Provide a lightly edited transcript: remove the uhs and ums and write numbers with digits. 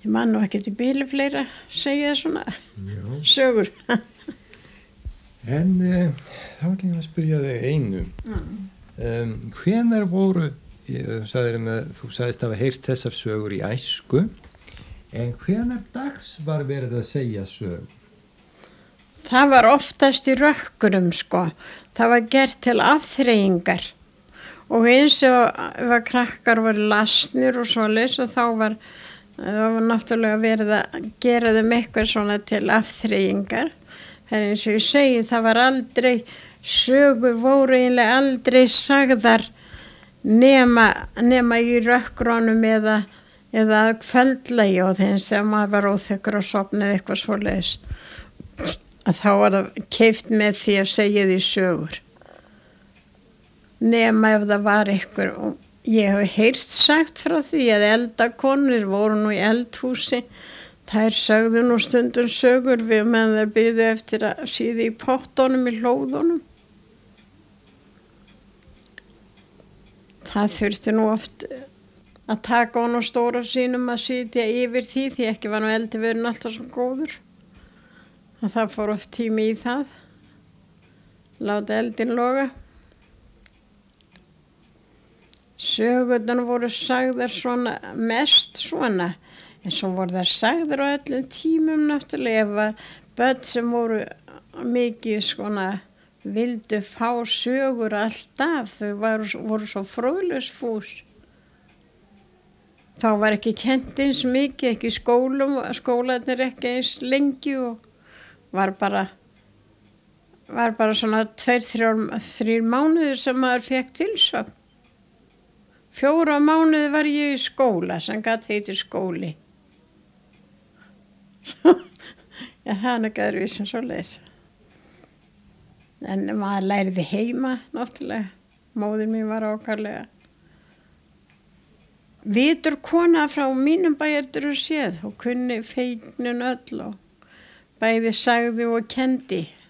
Ég man nú ekki til bíli fleira segja svona Já. sögur. En þá ætlum ég að spyrja þig einu. Hvenær voru, þú sagðist hafa heyrt þessar sögur í æsku, en hvenær dags var verið að segja sögur? Það var oftast í rökkurum sko. Það var gert til afþreyingar og eins og ef krakkar voru lasnir og svoleiðis og þá var náttúrulega verið að gera þeim eitthvað svona til afþreyingar. Það er eins og ég segi, það var aldrei, sögur voru eiginlega aldrei sagðar nema í rökkrunum eða kvöldlagi og þeim þegar maður var óþekkur og sofnaði eitthvað svoleiðis. Að þá var það keypt með því að segja því sögur. Nema ef það var eitthvað, og ég hef heyrt sagt frá því að eldakonur voru nú í eldhúsi, þær sögðu nú stundum sögur við meðan þær biðu eftir að síða í pottunum í hlóðunum. Það þurfti nú oft að taka honum stóra sínum að sitja yfir því ekki var nú eldivörun alltaf svo góður. Og það fór oft tími í það, láta eldin loga. Sögurnar voru sagðar svona, mest svona, en svo voru það sagðar á öllum tímum náttúrulega. Ef var börn sem voru mikið svona, vildu fá sögur alltaf, þau voru svo fróðlegsfús. Þá var ekki kennt eins mikið, ekki í skólum, skólarnir ekki eins lengi og var bara svona 2-3 mánuðir sem maður fekk tilsögn. 4 mánuði var ég í skóla sem gat heitir skóli. Já, það er ekki öðruvísi en svoleiðis. En maður læriði heima, náttúrulega. Móðir mín var ákaflega. Vitur kona frá mínum bæjardyrum séð og kunni feiknin öll og bæði sagði og kendi.